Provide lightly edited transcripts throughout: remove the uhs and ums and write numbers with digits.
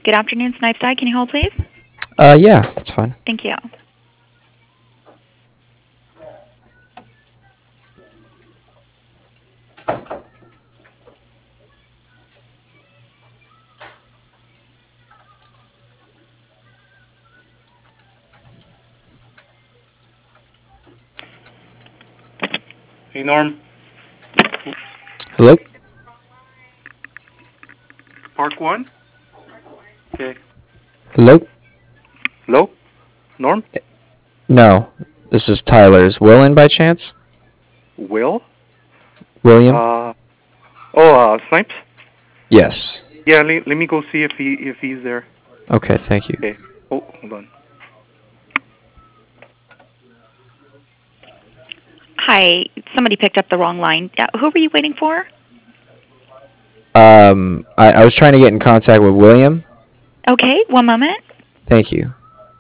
Good afternoon, Snipeside. Can you hold, please? Yeah, that's fine. Thank you. Hey, Norm. Hello? Park 1? Okay. Hello? Hello? Norm? No, this is Tyler's. Will in by chance? Will? William? Uh, Snipes? Yes. Yeah, let me go see if he's there. Okay, thank you. Okay. Oh, hold on. Hi, somebody picked up the wrong line. Who were you waiting for? I was trying to get in contact with William. Okay, one moment. Thank you.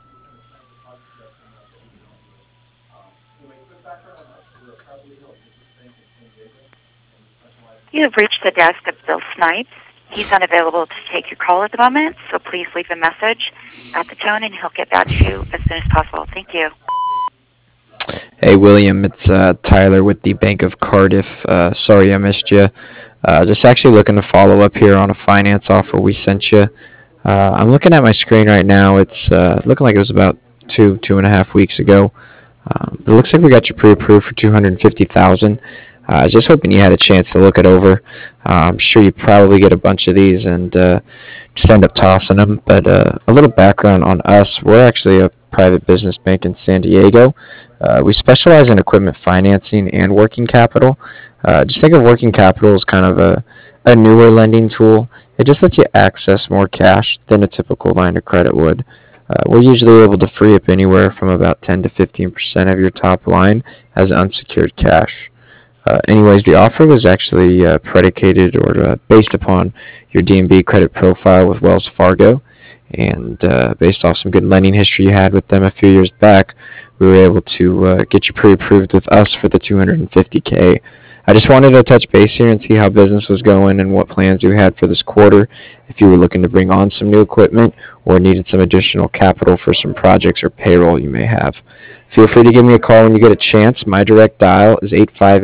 You have reached the desk of Bill Snipes. He's unavailable to take your call at the moment, so please leave a message at the tone and he'll get back to you as soon as possible. Thank you. Hey, William, it's Tyler with the Bank of Cardiff. Sorry I missed you. Just actually looking to follow up here on a finance offer we sent you. I'm looking at my screen right now. It's looking like it was about 2.5 weeks ago. It looks like we got you pre-approved for 250,000. I was just hoping you had a chance to look it over. I'm sure you probably get a bunch of these and just end up tossing them. But a little background on us: we're actually a private business bank in San Diego. We specialize in equipment financing and working capital. Just think of working capital as kind of a newer lending tool. It just lets you access more cash than a typical line of credit would. We're usually able to free up anywhere from about 10 to 15% of your top line as unsecured cash. Anyways, the offer was actually predicated or based upon your DNB credit profile with Wells Fargo, and based off some good lending history you had with them a few years back, we were able to get you pre-approved with us for the 250K. I just wanted to touch base here and see how business was going and what plans you had for this quarter, if you were looking to bring on some new equipment or needed some additional capital for some projects or payroll you may have. Feel free to give me a call when you get a chance. My direct dial is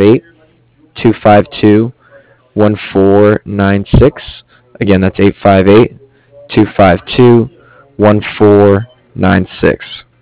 858-252-1496. Again, that's 858-252-1496.